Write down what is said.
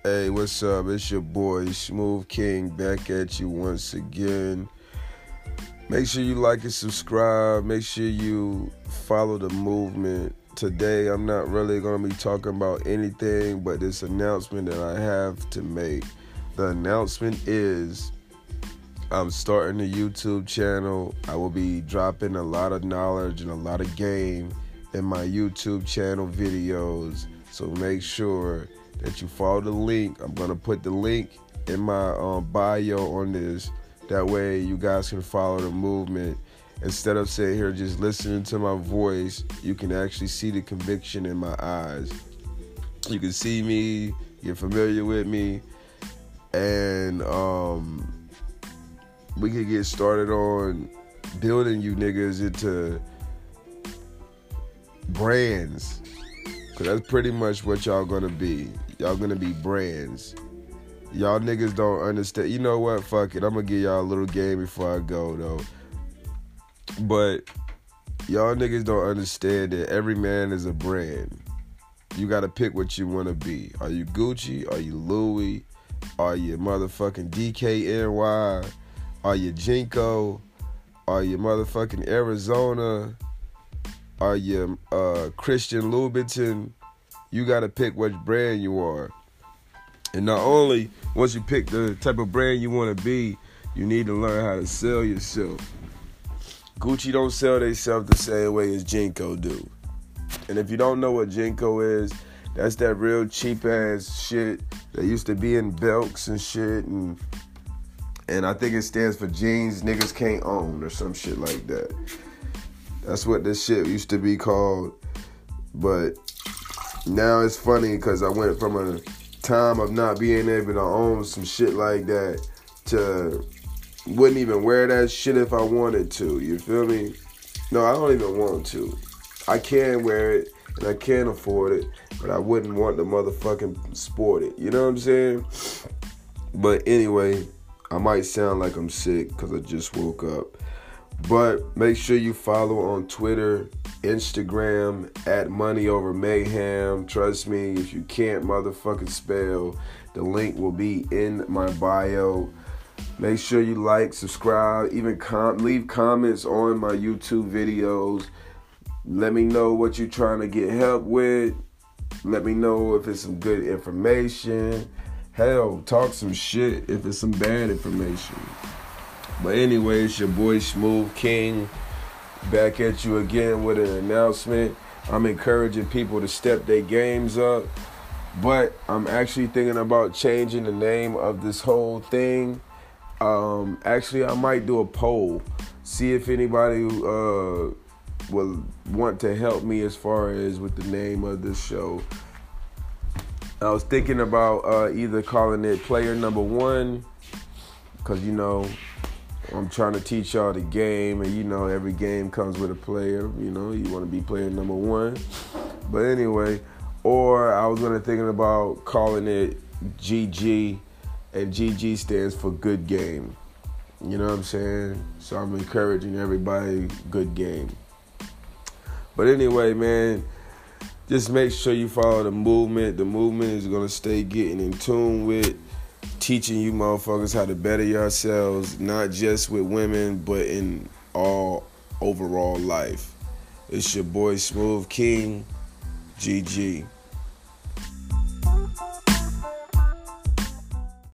Hey, what's up? It's your boy Smooth King back at you once again. Make sure you like and subscribe. Make sure you follow the movement. Today, I'm not really going to be talking about anything but this announcement that I have to make. The announcement is I'm starting a YouTube channel. I will be dropping a lot of knowledge and a lot of game in my YouTube channel videos. So make sure that you follow the link. I'm going to put the link in my bio on this. That way you guys can follow the movement. Instead of sitting here just listening to my voice, you can actually see the conviction in my eyes. You can see me, get familiar with me, and we can get started on building you niggas into brands. Because that's pretty much what y'all gonna be. Y'all gonna be brands. Y'all niggas don't understand. You know what? Fuck it. I'm gonna give y'all a little game before I go, though. But y'all niggas don't understand that every man is a brand. You gotta pick what you wanna be. Are you Gucci? Are you Louis? Are you motherfucking DKNY? Are you Jinko? Are you motherfucking Arizona? Are you Christian Louboutin? You gotta pick which brand you are. And not only, once you pick the type of brand you wanna be, you need to learn how to sell yourself. Gucci don't sell themselves the same way as Jinko do. And if you don't know what Jinko is, that's that real cheap ass shit that used to be in belts and shit, and I think it stands for jeans niggas can't own or some shit like that. That's what this shit used to be called. But now it's funny because I went from a time of not being able to own some shit like that to wouldn't even wear that shit if I wanted to. You feel me? No, I don't even want to. I can wear it and I can afford it, but I wouldn't want to motherfucking sport it. You know what I'm saying? But anyway, I might sound like I'm sick because I just woke up. But make sure you follow on Twitter, Instagram, @MoneyOverMayhem. Trust me, if you can't motherfucking spell, the link will be in my bio. Make sure you like, subscribe, even leave comments on my YouTube videos. Let me know what you're trying to get help with. Let me know if it's some good information. Hell, talk some shit if it's some bad information. But anyway, it's your boy Smooth King back at you again with an announcement. I'm encouraging people to step their games up, but I'm actually thinking about changing the name of this whole thing. Actually, I might do a poll, see if anybody will want to help me as far as with the name of this show. I was thinking about either calling it Player Number One, because, you know, I'm trying to teach y'all the game, and you know every game comes with a player. You know, you want to be player number one. But anyway, or I was thinking about calling it GG, and GG stands for good game. You know what I'm saying? So I'm encouraging everybody, good game. But anyway, man, just make sure you follow the movement. The movement is gonna stay getting in tune with teaching you motherfuckers how to better yourselves, not just with women, but in all overall life. It's your boy Smooth King, GG.